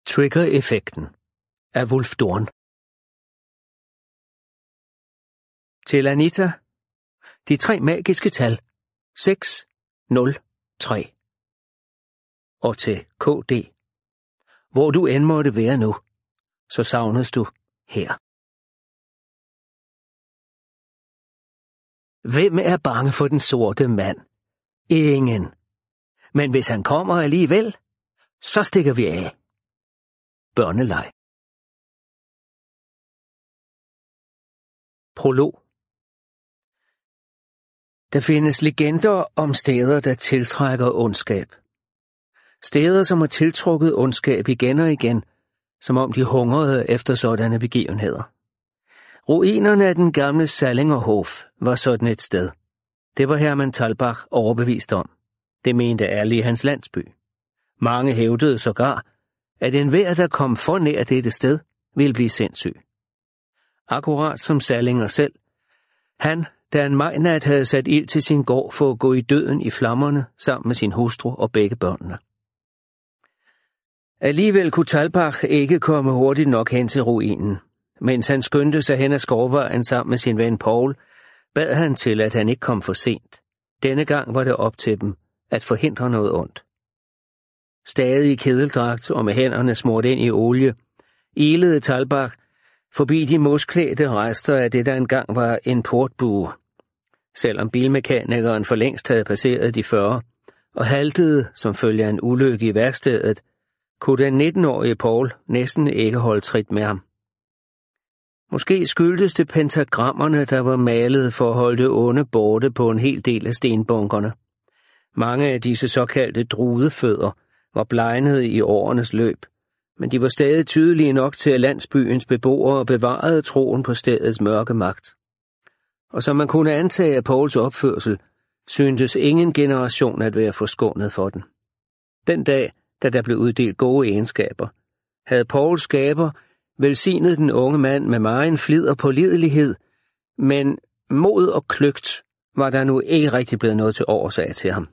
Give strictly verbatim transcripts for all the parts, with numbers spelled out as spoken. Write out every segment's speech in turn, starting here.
Trigger-effekten af Wolf Dorn. Til Anita, de tre magiske tal seks, nul, tre. Og til K D, hvor du end måtte være nu, så savnes du her. Hvem er bange for den sorte mand? Ingen. Men hvis han kommer alligevel, så stikker vi af. Børneleg. Prolog. Der findes legender om steder, der tiltrækker ondskab. Steder, som har tiltrukket ondskab igen og igen, som om de hungrede efter sådanne begivenheder. Ruinerne af den gamle Sallingerhof var sådan et sted. Det var Hermann Thalbach overbevist om. Det mente alle i hans landsby. Mange hævdede sågar, at enhver, der kom for nær dette sted, ville blive sindssyg. Akkurat som Sallinger selv. Han, da en majnat havde sat ild til sin gård for at gå i døden i flammerne sammen med sin hustru og begge børnene. Alligevel kunne Thalbach ikke komme hurtigt nok hen til ruinen. Mens han skyndte sig hen ad skovvejen sammen med sin ven Paul, bad han til, at han ikke kom for sent. Denne gang var det op til dem at forhindre noget ondt. Stadig i kedeldragt og med hænderne smurt ind i olie, ilede Thalbach forbi de mosklædte rester af det, der engang var en portbue. Selvom bilmekanikeren for længst havde passeret de fyrre og haltede som følge af en ulykke i værkstedet, kunne den nitten-årige Paul næsten ikke holde trit med ham. Måske skyldtes det pentagrammerne, der var malet for at holde det onde borte på en hel del af stenbunkerne. Mange af disse såkaldte drudefødder var blegnet i årenes løb, men de var stadig tydelige nok til, at landsbyens beboere bevarede troen på stedets mørke magt. Og som man kunne antage af Pauls opførsel, syntes ingen generation at være forskånet for den. Den dag, da der blev uddelt gode egenskaber, havde Pauls skaber velsignet den unge mand med megen flid og pålidelighed, men mod og kløgt var der nu ikke rigtig blevet noget til årsag til ham.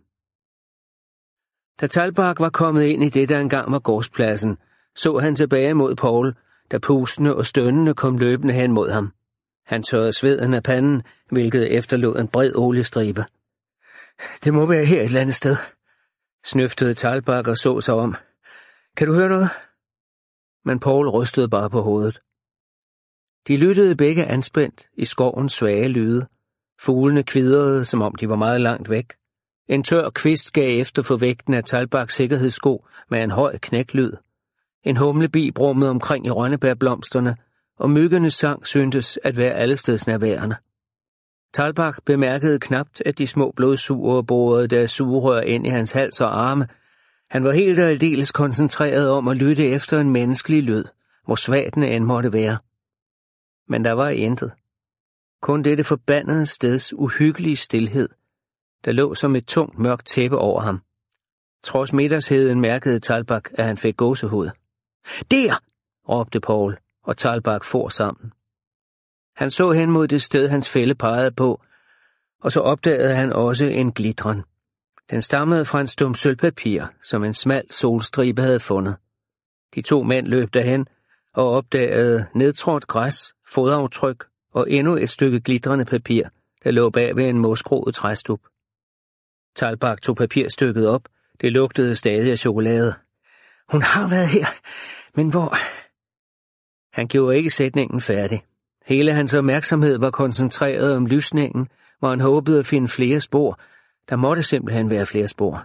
Da Thalbach var kommet ind i det, der engang var gårdspladsen, så han tilbage mod Paul, der pustende og stønnende kom løbende hen mod ham. Han tørrede sveden af panden, hvilket efterlod en bred oliestribe. Det må være her et eller andet sted, snøftede Thalbach og så sig om. Kan du høre noget? Men Paul rystede bare på hovedet. De lyttede begge anspændt i skovens svage lyde. Fuglene kvidrede, som om de var meget langt væk. En tør kvist gav efter for vægten af Thalbachs sikkerhedssko med en høj knæklyd. En humlebi brummede omkring i rønnebærblomsterne, og myggenes sang syntes at være allestedsnærværende. Thalbach bemærkede knapt, at de små blodsugere borede deres sugerør ind i hans hals og arme. Han var helt og aldeles koncentreret om at lytte efter en menneskelig lyd, hvor svag den end måtte være. Men der var intet. Kun dette forbandede steds uhyggelige stilhed, der lå som et tungt mørkt tæppe over ham. Trods middagsheden mærkede Thalbach, at han fik gåsehud. Der! råbte Paul, og Thalbach for sammen. Han så hen mod det sted, hans fælle pegede på, og så opdagede han også en glitren. Den stammede fra en stum sølvpapir, som en smal solstribe havde fundet. De to mænd løb derhen og opdagede nedtrådt græs, fodaftryk og endnu et stykke glitrende papir, der lå bag ved en mosgroet træstup. Thalbach tog papirstykket op. Det lugtede stadig af chokolade. Hun har været her, men hvor? Han gjorde ikke sætningen færdig. Hele hans opmærksomhed var koncentreret om lysningen, hvor han håbede at finde flere spor. Der måtte simpelthen være flere spor.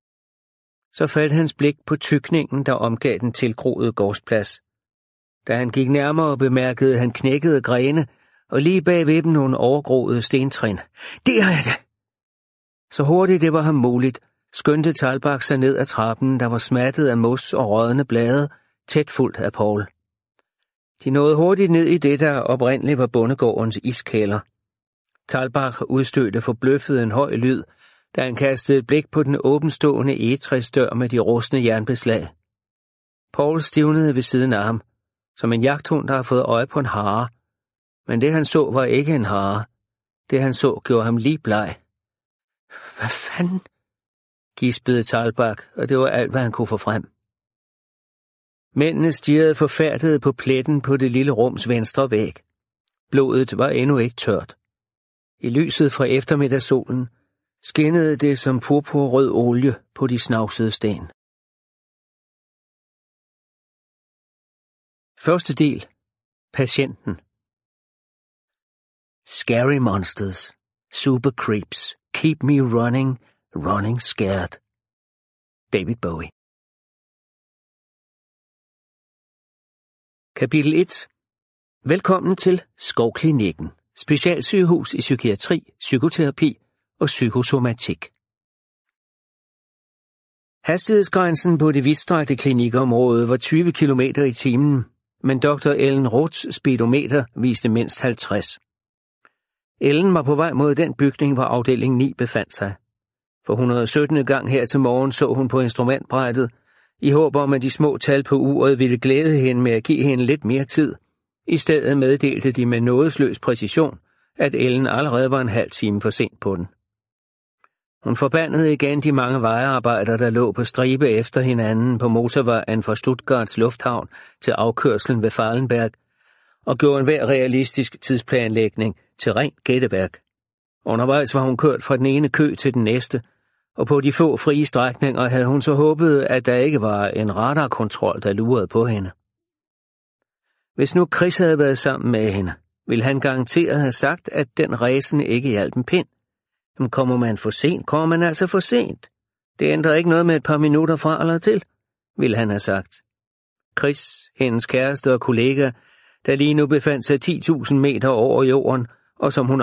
Så faldt hans blik på tykningen, der omgav den tilgroede gårdsplads. Da han gik nærmere, bemærkede han knækkede grene, og lige bagved dem nogle overgroede stentrin. Der er det! Så hurtigt det var ham muligt, skyndte Thalbach sig ned ad trappen, der var smattet af mos og rådne blade, tæt fuldt af Paul. De nåede hurtigt ned i det, der oprindeligt var bondegårdens iskælder. Thalbach udstødte forbløffet en høj lyd, da han kastede et blik på den åbenstående egetræsdør med de rustne jernbeslag. Paul stivnede ved siden af ham, som en jagthund, der har fået øje på en hare. Men det han så var ikke en hare. Det han så gjorde ham lige bleg. Hvad fanden? Gispede Thalbach, og det var alt, hvad han kunne få frem. Mændene stirrede forfærdet på pletten på det lille rums venstre væg. Blodet var endnu ikke tørt. I lyset fra eftermiddagssolen skinnede det som purpurrød olie på de snavsede sten. Første del. Patienten. Scary monsters, super creeps, keep me running, running scared. David Bowie. Kapitel et. Velkommen til Skovklinikken, specialsygehus i psykiatri, psykoterapi og psykosomatik. Hastighedsgrænsen på det vidtstrakte klinikområde var tyve kilometer i timen, men doktor Ellen Roths speedometer viste mindst halvtreds. Ellen var på vej mod den bygning, hvor afdeling ni befandt sig. For et hundrede og syttende gang her til morgen så hun på instrumentbrættet, i håb om, at de små tal på uret ville glæde hende med at give hende lidt mere tid. I stedet meddelte de med nådesløs præcision, at Ellen allerede var en halv time for sent på den. Hun forbandede igen de mange vejarbejdere, der lå på stribe efter hinanden på motorvejen fra Stuttgarts lufthavn til afkørslen ved Fallenberg, og gjorde enhver realistisk tidsplanlægning til rent gætteværk. Undervejs var hun kørt fra den ene kø til den næste, og på de få frie strækninger havde hun så håbet, at der ikke var en radarkontrol, der lurede på hende. Hvis nu Chris havde været sammen med hende, ville han garanteret have sagt, at den ræsen ikke hjalp en pind. Men kommer man for sent, kommer man altså for sent. Det ændrer ikke noget med et par minutter fra eller til, ville han have sagt. Chris, hendes kæreste og kollega, der lige nu befandt sig ti tusind meter over jorden, og som hun